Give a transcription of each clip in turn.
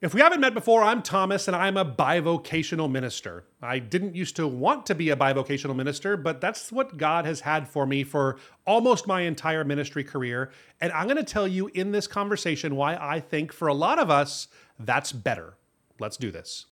If we haven't met before, I'm Thomas and I'm a bivocational minister. I didn't used to want to be a bivocational minister, but that's what God has had for me for almost my entire ministry career. And I'm going to tell you in this conversation why I think for a lot of us, that's better. Let's do this.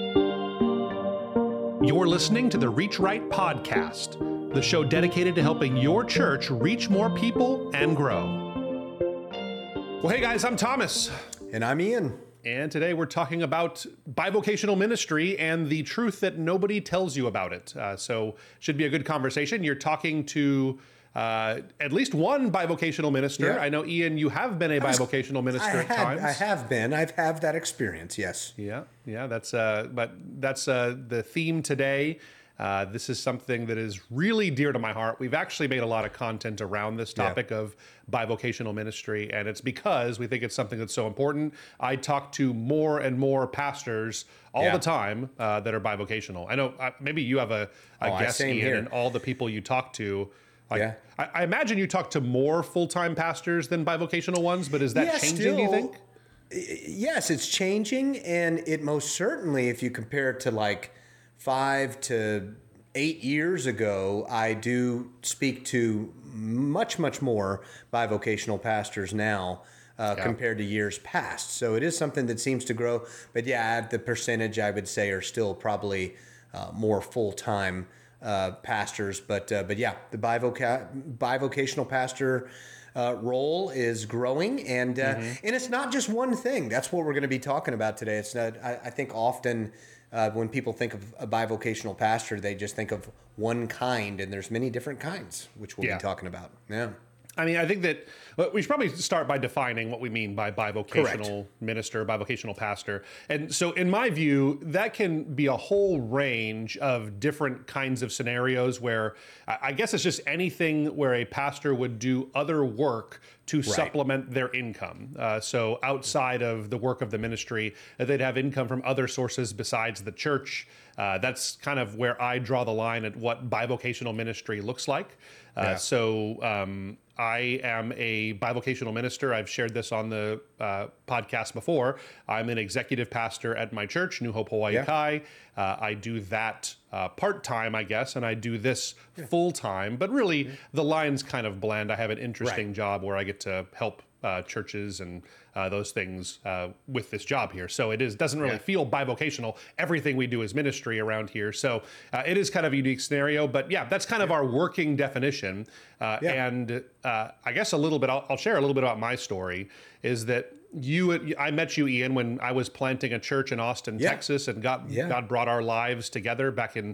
You're listening to the Reach Right podcast, the show dedicated to helping your church reach more people and grow. Well, hey guys, I'm Thomas. And I'm Ian. And today we're talking about bivocational ministry and the truth that nobody tells you about it. So should be a good conversation. You're talking to at least one bivocational minister. Yeah. I know, Ian, you have been a bivocational minister at times. I have been. I've had that experience, yes. Yeah. That's the theme today. This is something that is really dear to my heart. We've actually made a lot of content around this topic of bivocational ministry, and it's because we think it's something that's so important. I talk to more and more pastors all the time that are bivocational. I know maybe you have a guess, Ian, here. And all the people you talk to. I imagine you talk to more full-time pastors than bivocational ones, but is that changing, do you think? Yes, it's changing, and it most certainly, if you compare it to like 5 to 8 years ago, I do speak to much more bivocational pastors now compared to years past. So it is something that seems to grow. But the percentage I would say are still probably more full-time pastors. But the bivocational pastor role is growing, and it's not just one thing. That's what we're going to be talking about today. It's not. I think often when people think of a bivocational pastor, they just think of one kind, and there's many different kinds, which we'll be talking about. Yeah. I mean, I think that we should probably start by defining what we mean by bivocational minister, bivocational pastor. And so in my view, that can be a whole range of different kinds of scenarios where I guess it's just anything where a pastor would do other work to supplement their income. So outside of the work of the ministry, they'd have income from other sources besides the church. That's kind of where I draw the line at what bivocational ministry looks like. I am a bivocational minister. I've shared this on the podcast before. I'm an executive pastor at my church, New Hope Hawaii Kai. I do that part-time, I guess, and I do this full-time. But really, the lines kind of blend. I have an interesting job where I get to help churches and those things with this job here. So it doesn't really feel bivocational. Everything we do is ministry around here. So it is kind of a unique scenario, but that's kind of our working definition. And I guess a little bit, I'll share a little bit about my story, is that I met you, Ian, when I was planting a church in Austin, Texas, and God brought our lives together back in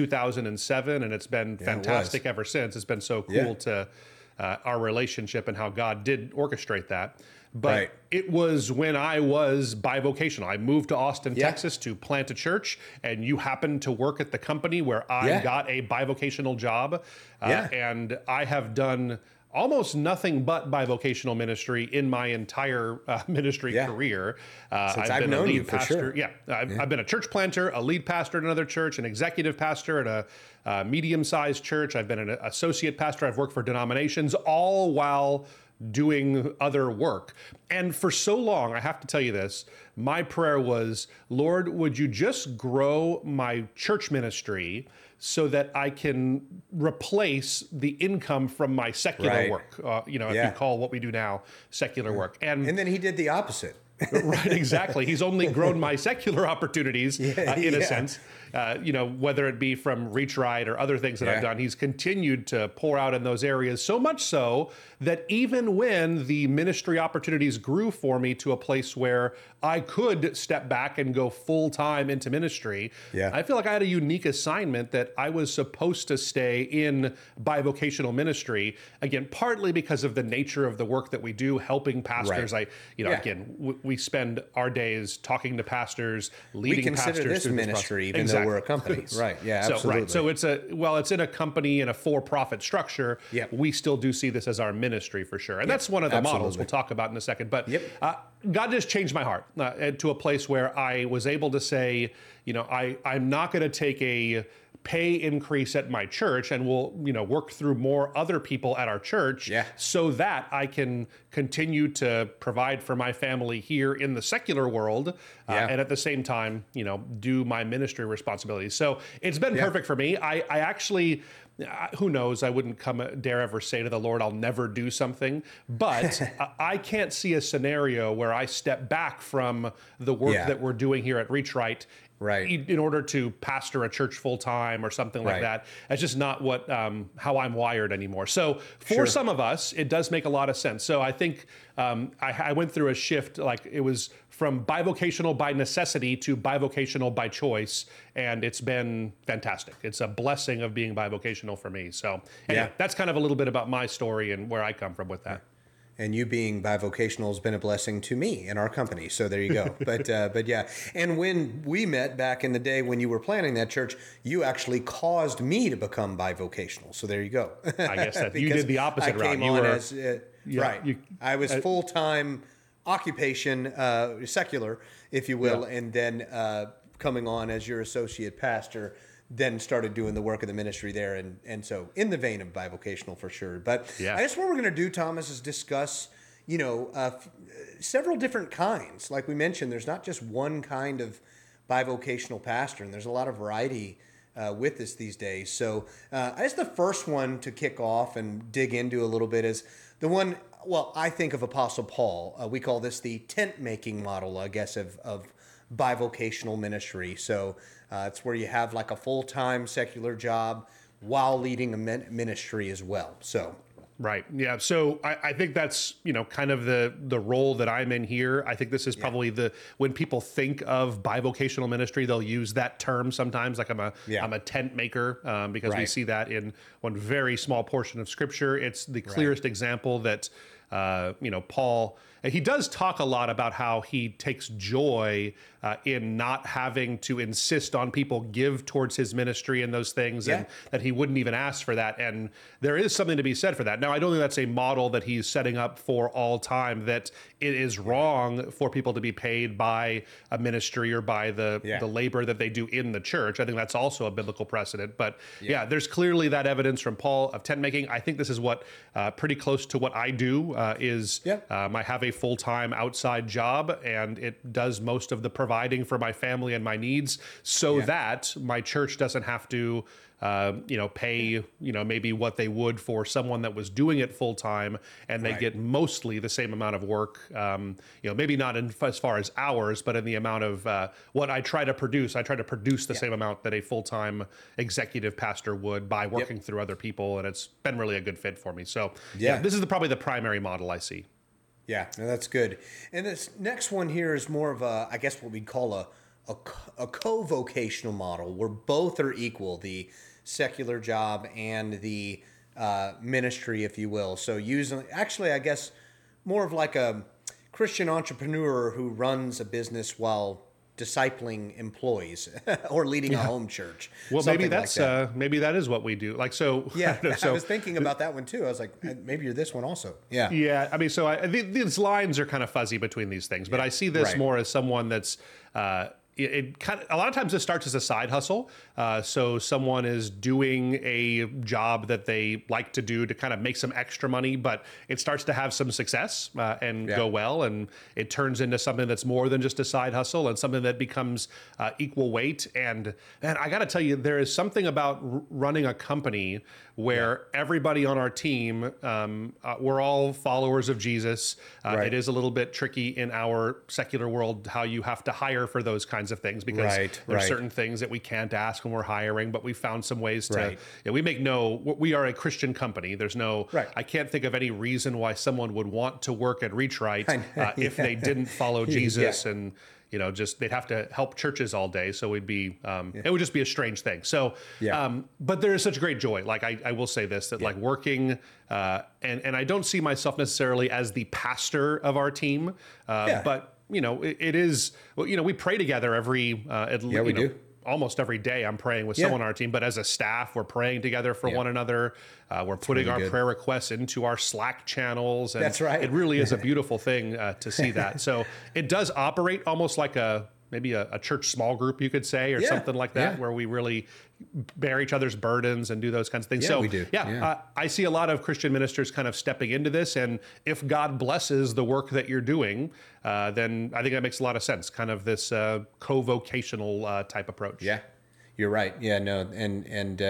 2007, and it's been fantastic ever since. It's been so cool to our relationship and how God did orchestrate that. But it was when I was bivocational. I moved to Austin, Texas to plant a church, and you happened to work at the company where I got a bivocational job. And I have done almost nothing but bivocational ministry in my entire ministry career. Since I've known you, for sure. I've been a church planter, a lead pastor at another church, an executive pastor at a medium-sized church. I've been an associate pastor. I've worked for denominations, all while doing other work. And for so long, I have to tell you this, my prayer was, Lord, would you just grow my church ministry so that I can replace the income from my secular work, if you call what we do now secular work. And then he did the opposite. Right, exactly. He's only grown my secular opportunities in a sense, whether it be from Reach Right or other things that I've done. He's continued to pour out in those areas, so much so that even when the ministry opportunities grew for me to a place where I could step back and go full time into ministry, I feel like I had a unique assignment that I was supposed to stay in bivocational ministry, again, partly because of the nature of the work that we do, helping pastors. Again, we spend our days talking to pastors, leading pastors through this ministry, even though we're a company. Right. Yeah, absolutely. So it's in a company in a for-profit structure. We still do see this as our ministry for sure. And that's one of the models we'll talk about in a second. But God just changed my heart to a place where I was able to say, I'm not going to take a pay increase at my church and will, work through more other people at our church so that I can continue to provide for my family here in the secular world and at the same time, do my ministry responsibilities. So it's been perfect for me. I actually, who knows, I wouldn't dare ever say to the Lord, I'll never do something, but I can't see a scenario where I step back from the work that we're doing here at Reach Right in order to pastor a church full time or something like that. That's just not what how I'm wired anymore. So for some of us, it does make a lot of sense. So I think I went through a shift, like it was from bivocational by necessity to bivocational by choice, and it's been fantastic. It's a blessing of being bivocational for me. So anyway, that's kind of a little bit about my story and where I come from with that. And you being bivocational has been a blessing to me and our company. So there you go. But yeah. And when we met back in the day when you were planning that church, you actually caused me to become bivocational. So there you go. I guess that you did the opposite route. You were as I was full-time occupation, secular, if you will, and then coming on as your associate pastor. Then started doing the work of the ministry there. And so in the vein of bivocational for sure. But I guess what we're going to do, Thomas, is discuss, several different kinds. Like we mentioned, there's not just one kind of bivocational pastor, and there's a lot of variety with this these days. So I guess the first one to kick off and dig into a little bit is the one, I think of Apostle Paul. We call this the tent-making model, I guess, of bivocational ministry. So it's where you have like a full-time secular job while leading a ministry as well. So right. Yeah. So I think that's, kind of the role that I'm in here. I think this is probably when people think of bivocational ministry, they'll use that term sometimes, like I'm a tent maker, because we see that in one very small portion of scripture. It's the clearest example that, Paul, he does talk a lot about how he takes joy in not having to insist on people give towards his ministry and those things, and that he wouldn't even ask for that. And there is something to be said for that. Now, I don't think that's a model that he's setting up for all time, that it is wrong for people to be paid by a ministry or by the labor that they do in the church. I think that's also a biblical precedent. But there's clearly that evidence from Paul of tent making. I think this is what pretty close to what I do I have a full-time outside job, and it does most of the providing for my family and my needs, so that my church doesn't have to pay, maybe what they would for someone that was doing it full time, and they get mostly the same amount of work, maybe not as far as hours, but in the amount of what I try to produce. I try to produce the same amount that a full-time executive pastor would by working through other people, and it's been really a good fit for me. So this is probably the primary model I see. Yeah, no, that's good. And this next one here is more of I guess what we'd call a co-vocational model, where both are equal, the secular job and the ministry, if you will. So I guess more of like a Christian entrepreneur who runs a business while discipling employees or leading a home churge. Well, maybe that's maybe that is what we do. Like, so I was thinking about that one too. I was like, maybe you're this one also. Yeah. I mean, so these lines are kind of fuzzy between these things, but I see this more as someone that's it kind of, a lot of times it starts as a side hustle. So someone is doing a job that they like to do to kind of make some extra money, but it starts to have some success and go well. And it turns into something that's more than just a side hustle, and something that becomes equal weight. And I got to tell you, there is something about running a company where everybody on our team, we're all followers of Jesus. It is a little bit tricky in our secular world how you have to hire for those kinds of things, because there's certain things that we can't ask when we're hiring, but we found some ways to, we are a Christian company. There's no, I can't think of any reason why someone would want to work at Reach Right if they didn't follow Jesus and, just they'd have to help churches all day. So we'd be, it would just be a strange thing. So, but there is such great joy. Like I will say this, that like working, and I don't see myself necessarily as the pastor of our team, but it is, we pray together every, we do. Almost every day I'm praying with someone on our team, but as a staff, we're praying together for one another. We're putting our prayer requests into our Slack channels. And that's right. It really is a beautiful thing to see that. So it does operate almost like a maybe a church small group, you could say, or something like that, where we really bear each other's burdens and do those kinds of things. Yeah, we do. I see a lot of Christian ministers kind of stepping into this, and if God blesses the work that you're doing, then I think that makes a lot of sense. Kind of this co-vocational type approach. Yeah. You're right. Yeah, no, and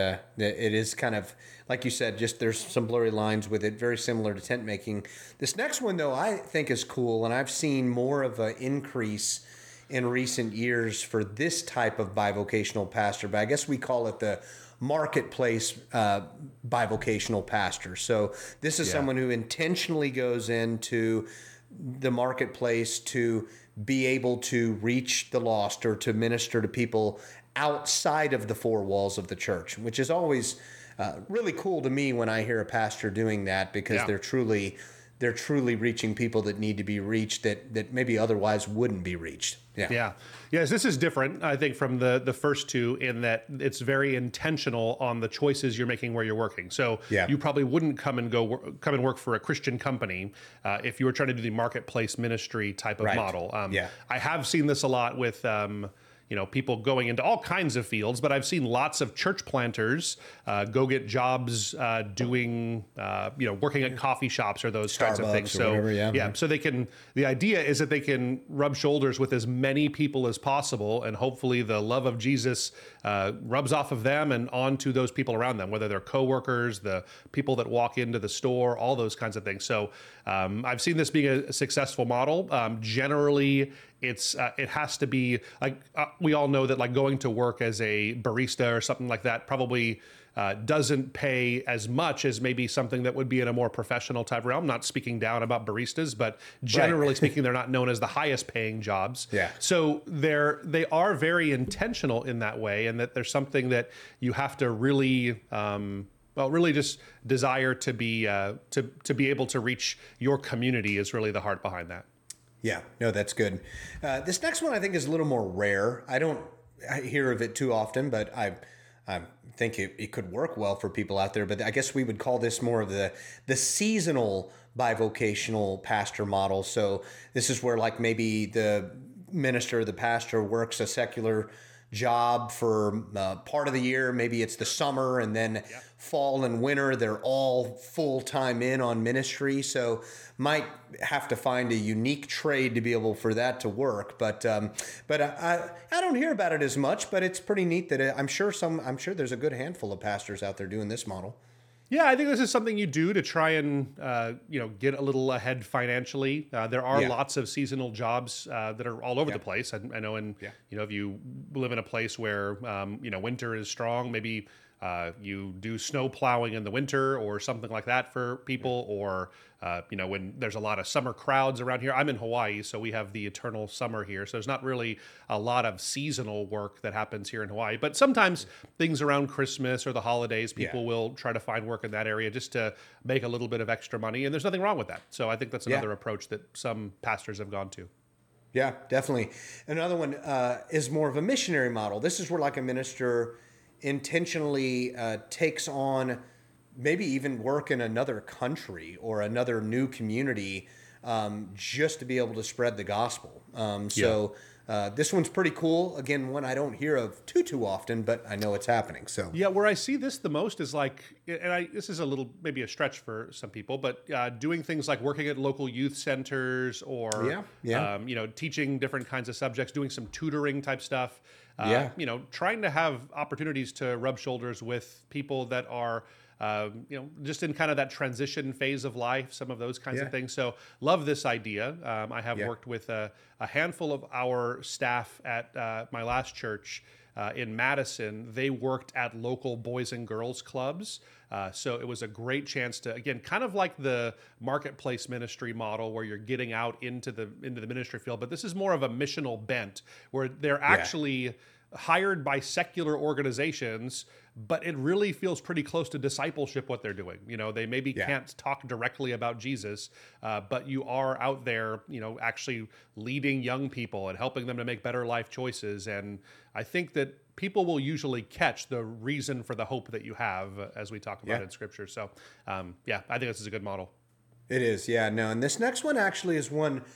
it is kind of like you said. Just there's some blurry lines with it, very similar to tent making. This next one, though, I think is cool, and I've seen more of an increase in recent years for this type of bivocational pastor. But I guess we call it the marketplace bivocational pastor. So this is someone who intentionally goes into the marketplace to be able to reach the lost or to minister to people outside of the four walls of the church, which is always really cool to me when I hear a pastor doing that, because they're truly reaching people that need to be reached that maybe otherwise wouldn't be reached. Yes, this is different, I think, from the first two, in that it's very intentional on the choices you're making where you're working. So you probably wouldn't come and work for a Christian company if you were trying to do the marketplace ministry type of model. I have seen this a lot with people going into all kinds of fields, but I've seen lots of church planters go get jobs doing, working at coffee shops or those kinds of things. So whatever, so the idea is that they can rub shoulders with as many people as possible, and hopefully the love of Jesus rubs off of them and onto those people around them, whether they're coworkers, the people that walk into the store, all those kinds of things. So I've seen this being a successful model. Generally, it has to be like we all know that like going to work as a barista or something like that probably doesn't pay as much as maybe something that would be in a more professional type realm. Not speaking down about baristas, but generally speaking, they're not known as the highest paying jobs. So they are very intentional in that way, and that there's something that you have to really really just desire to be able to reach your community is really the heart behind that. Yeah, no, that's good. This next one I think is a little more rare. I don't hear of it too often, but I think it could work well for people out there. But I guess we would call this more of the seasonal bivocational pastor model. So this is where like maybe the minister, the pastor works a secular job for part of the year. Maybe it's the summer, and then fall and winter, they're all full-time in on ministry. So might have to find a unique trade to be able for that to work. But I don't hear about it as much, but it's pretty neat that I'm sure there's a good handful of pastors out there doing this model. Yeah, I think this is something you do to try and get a little ahead financially. There are lots of seasonal jobs that are all over the place. I know, if you live in a place where winter is strong, maybe you do snow plowing in the winter or something like that for people, or when there's a lot of summer crowds around here. I'm in Hawaii, so we have the eternal summer here. So there's not really a lot of seasonal work that happens here in Hawaii. But sometimes things around Christmas or the holidays, people will try to find work in that area just to make a little bit of extra money. And there's nothing wrong with that. So I think that's another approach that some pastors have gone to. Yeah, definitely. Another one is more of a missionary model. This is where like a minister intentionally takes on maybe even work in another country or another new community just to be able to spread the gospel. This one's pretty cool. Again, one I don't hear of too often, but I know it's happening. So where I see this the most is like, this is a little maybe a stretch for some people, but doing things like working at local youth centers or teaching different kinds of subjects, doing some tutoring type stuff. Trying to have opportunities to rub shoulders with people that are just in kind of that transition phase of life, some of those kinds of things. So love this idea. I have worked with a handful of our staff at my last church in Madison. They worked at local boys and girls clubs. So it was a great chance to, again, kind of like the marketplace ministry model where you're getting out into the ministry field, but this is more of a missional bent where they're actually hired by secular organizations, but it really feels pretty close to discipleship what they're doing. They maybe can't talk directly about Jesus, but you are out there, actually leading young people and helping them to make better life choices. And I think that people will usually catch the reason for the hope that you have, as we talk about in Scripture. So, I think this is a good model. It is, And this next one actually is one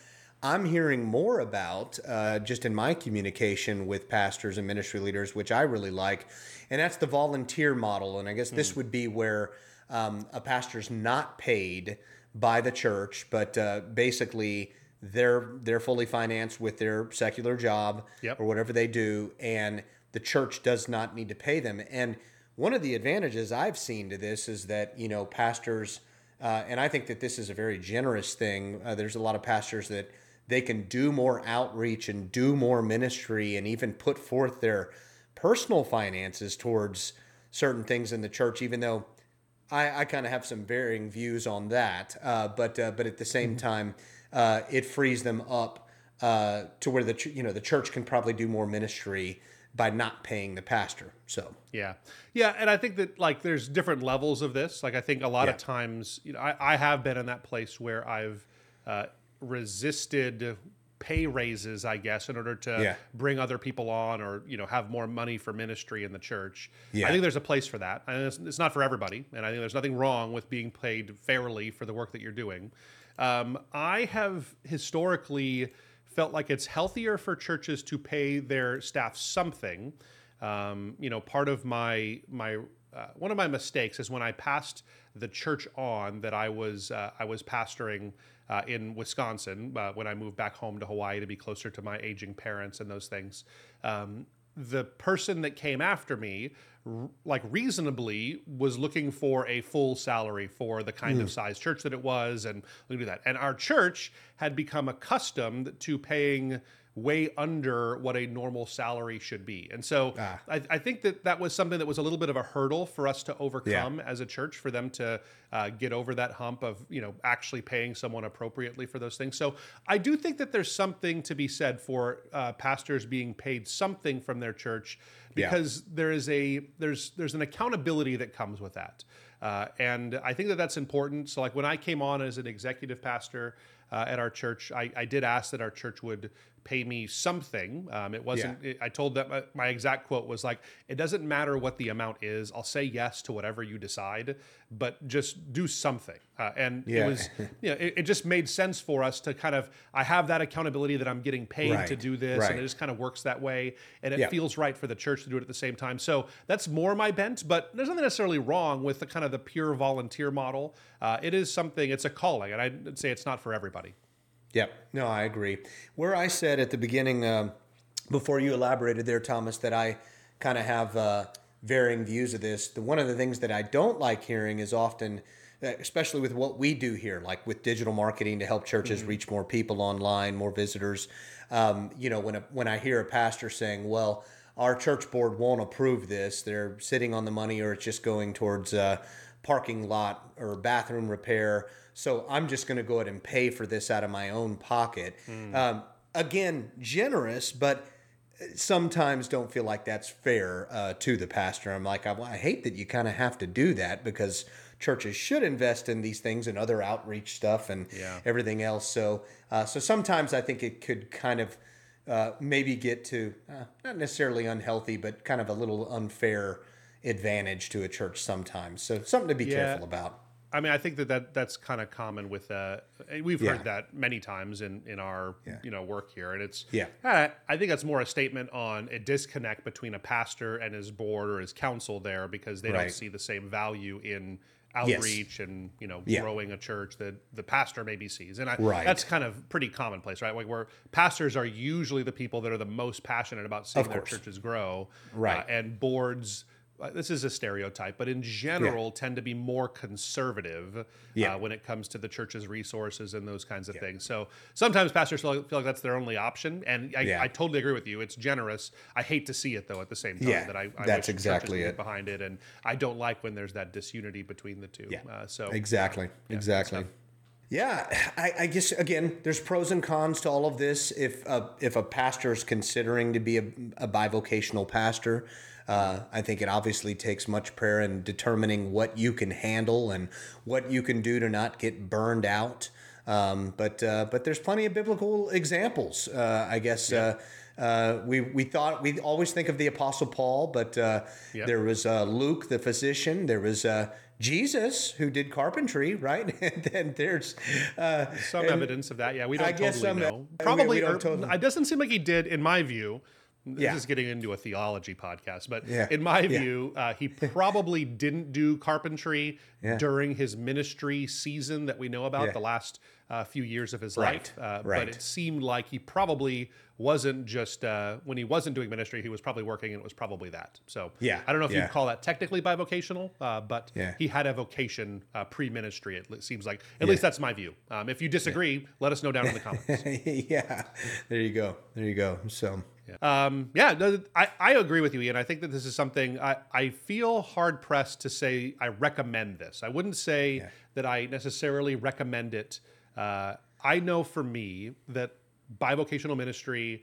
I'm hearing more about just in my communication with pastors and ministry leaders, which I really like, and that's the volunteer model. And I guess this would be where a pastor's not paid by the church, but basically they're fully financed with their secular job Yep. or whatever they do, and the church does not need to pay them. And one of the advantages I've seen to this is that, pastors, and I think that this is a very generous thing. There's a lot of pastors that they can do more outreach and do more ministry and even put forth their personal finances towards certain things in the church, even though I kind of have some varying views on that. But at the same time, it frees them up to where the church can probably do more ministry by not paying the pastor. So Yeah. And I think that like there's different levels of this. Like I think a lot of times, I have been in that place where I've resisted pay raises, I guess, in order to bring other people on or, have more money for ministry in the church. I think there's a place for that. And it's not for everybody. And I think there's nothing wrong with being paid fairly for the work that you're doing. I have historically felt like it's healthier for churches to pay their staff something. Part of my one of my mistakes is when I passed the church on that I was pastoring in Wisconsin when I moved back home to Hawaii to be closer to my aging parents and those things. The person that came after me, reasonably, was looking for a full salary for the kind of size church that it was, and we do that. And our church had become accustomed to paying way under what a normal salary should be. And so I think that was something that was a little bit of a hurdle for us to overcome as a church, for them to get over that hump of, actually paying someone appropriately for those things. So I do think that there's something to be said for pastors being paid something from their church, because there's an accountability that comes with that. And I think that that's important. So like when I came on as an executive pastor at our church, I did ask that our church would pay me something. It wasn't, I told them, my exact quote was like, it doesn't matter what the amount is. I'll say yes to whatever you decide, but just do something. And it was, it just made sense for us to kind of, I have that accountability that I'm getting paid to do this. And it just kind of works that way. And it feels right for the church to do it at the same time. So that's more my bent, but there's nothing necessarily wrong with the kind of the pure volunteer model. It is something, it's a calling, and I'd say it's not for everybody. Yep. No, I agree. Where I said at the beginning, before you elaborated there, Thomas, that I kind of have varying views of this. One of the things that I don't like hearing is often, especially with what we do here, like with digital marketing to help churches reach more people online, more visitors. When I hear a pastor saying, well, our church board won't approve this, they're sitting on the money, or it's just going towards parking lot or bathroom repair, so I'm just going to go ahead and pay for this out of my own pocket. Again, generous, but sometimes don't feel like that's fair to the pastor. I'm like, I hate that you kind of have to do that, because churches should invest in these things and other outreach stuff and everything else. So sometimes I think it could kind of maybe get to not necessarily unhealthy, but kind of a little unfair advantage to a church sometimes. So something to be careful about. I mean, I think that's kind of common with we've heard that many times in our work here, and it's I think that's more a statement on a disconnect between a pastor and his board or his council there, because they don't see the same value in outreach and growing a church that the pastor maybe sees, and that's kind of pretty commonplace, right? Like where pastors are usually the people that are the most passionate about seeing their churches grow, and boards. This is a stereotype, but in general tend to be more conservative when it comes to the church's resources and those kinds of things. So sometimes pastors feel like that's their only option, and I totally agree with you. It's generous. I hate to see it though at the same time. That I that's wish exactly churches it behind it, and I don't like when there's that disunity between the two. Exactly. Yeah, I guess, again, there's pros and cons to all of this. If a pastor is considering to be a bivocational pastor, I think it obviously takes much prayer in determining what you can handle and what you can do to not get burned out. But there's plenty of biblical examples, I guess. We always think of the Apostle Paul, but there was Luke, the physician. There was Jesus, who did carpentry, right? And then there's some evidence of that. Yeah, we don't know. Probably, it doesn't seem like he did, in my view. This is getting into a theology podcast, but in my view, he probably didn't do carpentry during his ministry season that we know about, the last few years of his life. But it seemed like he probably wasn't just, when he wasn't doing ministry, he was probably working, and it was probably that. So I don't know if you'd call that technically bivocational, but he had a vocation pre-ministry, it seems like. At least that's my view. If you disagree, let us know down in the comments. There you go. So... I agree with you, Ian. I think that this is something I feel hard pressed to say I recommend this. I wouldn't say that I necessarily recommend it. I know for me that bivocational ministry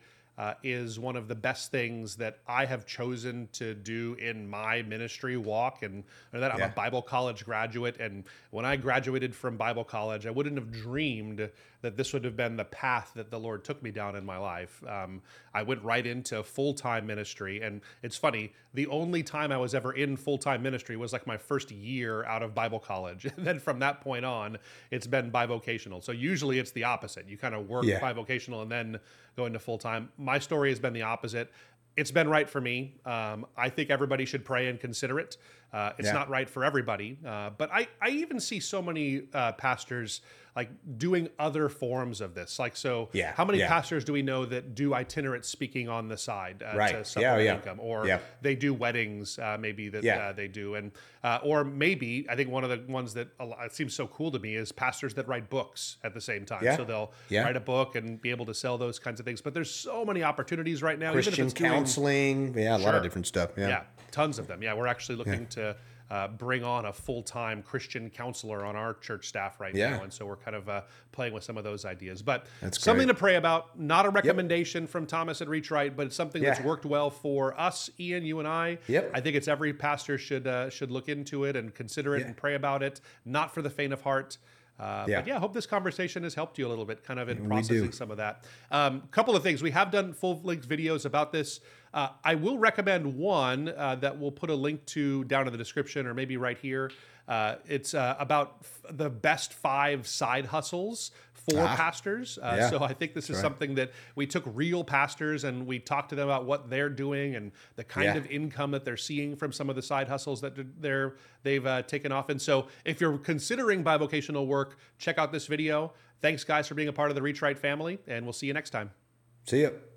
is one of the best things that I have chosen to do in my ministry walk, and that I'm a Bible college graduate. And when I graduated from Bible college, I wouldn't have dreamed that this would have been the path that the Lord took me down in my life. I went right into full-time ministry, and it's funny, the only time I was ever in full-time ministry was like my first year out of Bible college. And then from that point on, it's been bivocational. So usually it's the opposite. You kind of work bivocational and then go into full-time. My story has been the opposite. It's been right for me. I think everybody should pray and consider it. It's not right for everybody. But I even see so many pastors like doing other forms of this. Like, so how many pastors do we know that do itinerant speaking on the side to supplement income? Or they do weddings, maybe that they do. And or maybe, I think one of the ones that it seems so cool to me is pastors that write books at the same time. So they'll write a book and be able to sell those kinds of things. But there's so many opportunities right now. Christian counseling, a lot of different stuff. Tons of them. We're actually looking to bring on a full-time Christian counselor on our church staff right now. And so we're kind of playing with some of those ideas. But something to pray about, not a recommendation from Thomas at Reach Right, but it's something that's worked well for us, Ian, you and I. I think it's every pastor should look into it and consider it and pray about it, not for the faint of heart. But I hope this conversation has helped you a little bit kind of in processing some of that. Couple of things. We have done full-length videos about this. I will recommend one that we'll put a link to down in the description or maybe right here. It's about the best 5 side hustles for pastors. So I think this is something that we took real pastors and we talked to them about what they're doing and the kind of income that they're seeing from some of the side hustles that they've taken off. And so if you're considering bivocational work, check out this video. Thanks, guys, for being a part of the Reach Right family, and we'll see you next time. See ya.